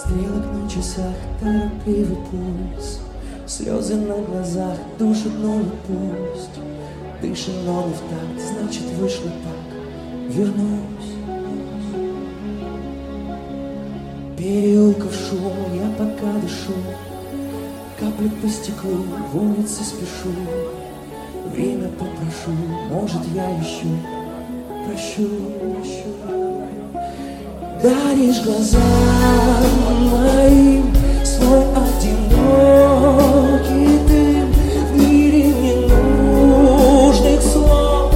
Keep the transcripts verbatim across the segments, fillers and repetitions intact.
стрелок на часах, торопливый пульс, слезы на глазах душат, но не пусть. Дыши, но не в такт, значит вышло так, вернусь. Переулков шум, я пока дышу, капли по стеклу, в улице спешу. Время попрошу, может я еще прощу, прощу. Даришь глазам моим свой одинокий дым. В мире ненужных слов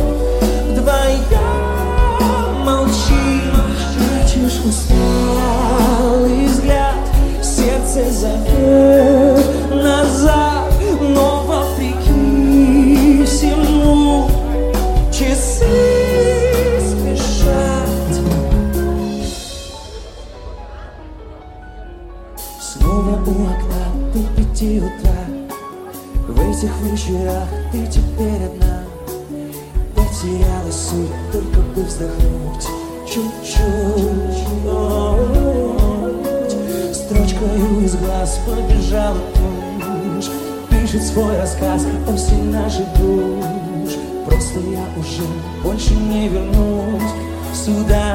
вдвоем молчим. Прячешь усталый взгляд, сердце зовет назад, но вопреки всему часы спешат. Снова у окна до пяти утра, в этих вечерах ты теперь одна. Потеряла суть, только бы вздохнуть чуть-чуть. Строчкою из глаз побежала тушь, пишет свой рассказ осень наших душ. Просто я уже больше не вернусь сюда.